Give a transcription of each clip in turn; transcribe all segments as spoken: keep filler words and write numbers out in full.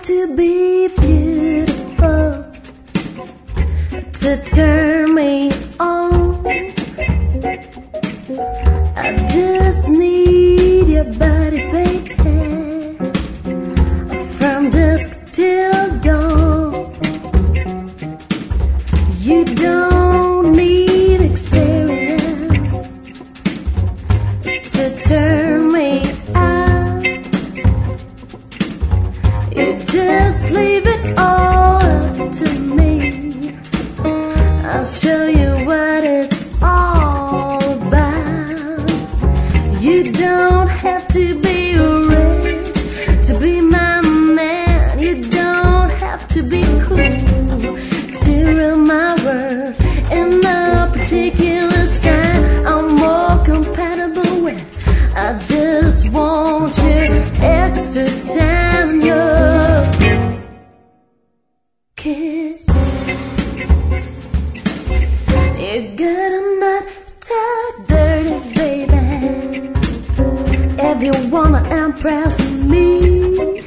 to be beautiful to turn me on. I just need your body, baby, from dusk till dawn. You don't need experience to turn me out. You just leave it all up to me. I'll show you what it's all about. You don't have to be rich to be my man. You don't have to be cool to run my world. In no particular sign I'm more compatible with. I just want your extra time, your kiss. You got a nut tied dirty, baby, if you wanna impress me.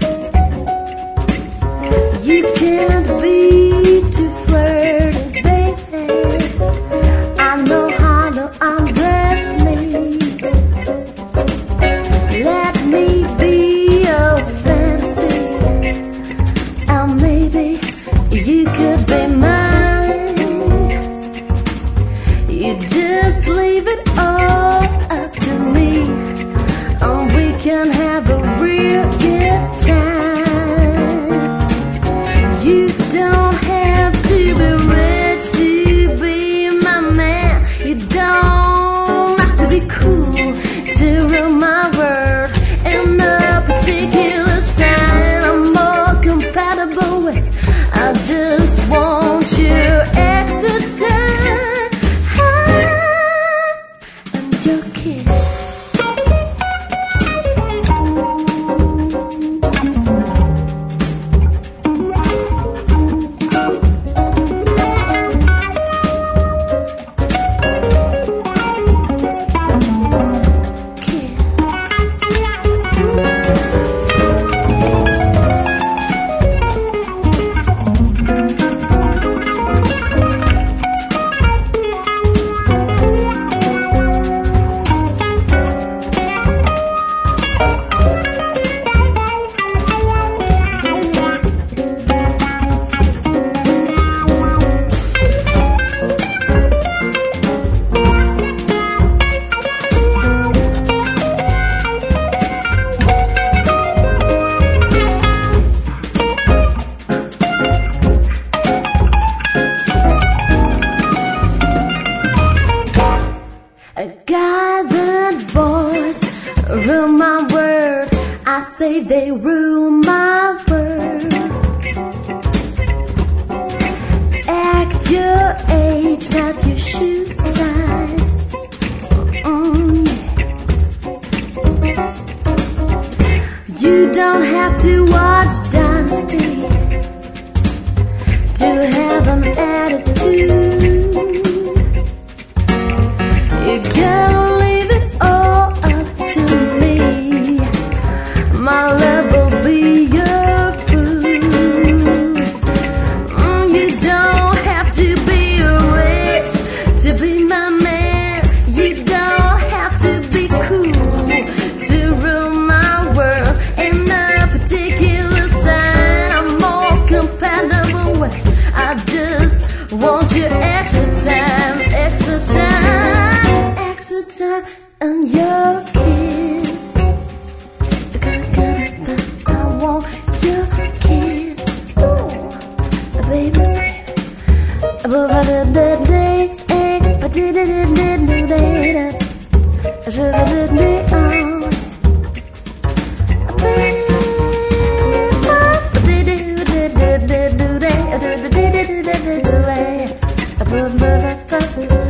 You can't be too flirty, baby. I know how to undress me. Let me be your fantasy, and maybe you could be mine. You just leave it all up to me, and we can have a real good time. You don't have to be rich to be my man. You don't have to be cool to run my world. In no particular sign I'm more compatible with. I just want your extra time and your kiss. Guys and boys rule my world. I say they rule my world. Act your age, not your shoe size. Mm, yeah. You don't have to watch Dynasty to have an attitude. You gotta leave it all up to me. My love will be your food. Mm, you don't have to be rich to be my man. You don't have to be cool to rule my world. In no particular sign I'm more compatible with. I just want your extra time, extra time, extra time, and your kiss. I want your kiss, ooh, baby, baby.